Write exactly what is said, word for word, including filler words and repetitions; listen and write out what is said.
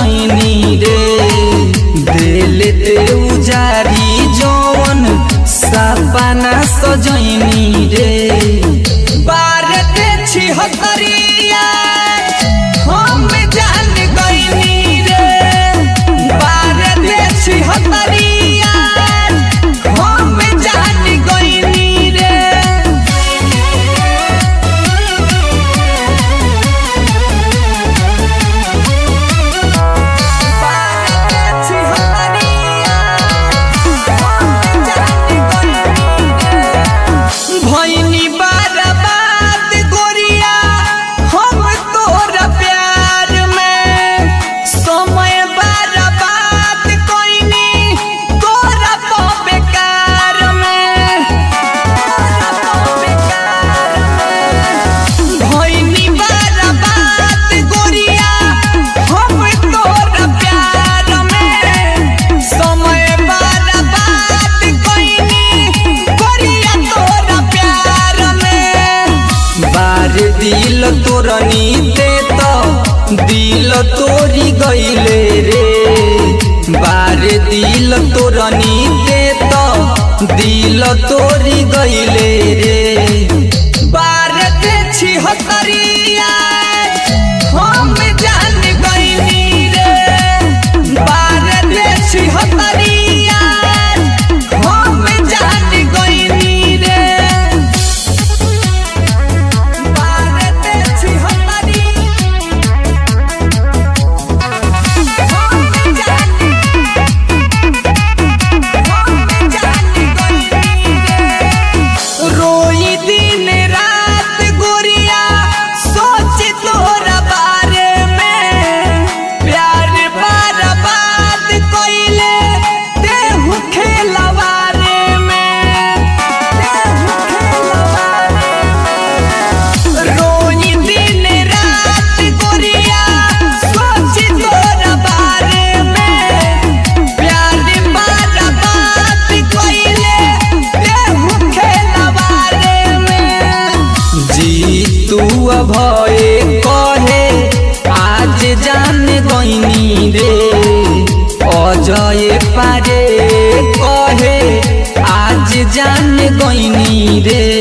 सजैनी रे दिल ते उजारी जौन सपना सजैनी रे बार ते छिहत्तरिया हम जान गईनी रे बार ते छिहत्तरिया हम जान गईनी रे भईनी बर्बाद गोरिया हम तोरा प्यार में समय बर्बाद कोइनी तोरा तो बेकार में तोरा तो बेकार में भईनी बर्बाद गोरिया हम तोरा प्यार में समय बर्बाद कोइनी गोरिया तोरा प्यार में बार दिल तोरनी ते तो दिल तोरी गईले रे बार दिल तोरनी ते तो दिल तोरी गईले रे बार ते छिहत्तरिया हम जान गईनी रे बार ते छिहत्तरिया हम जान गईनी रे रोई दिन रात गोरिया सोच तोरा बारे में प्यार बर्बाद कोइले देहु खेलवारे में देहु खेलवारे में रोई दिन रात गोरिया सोच तोरा बारे में प्यार बर्बाद कोइले देहु खेलवारे में जी तू भय कहे आज जान गईनी रे अजय पारे कहे आज जान गईनी रे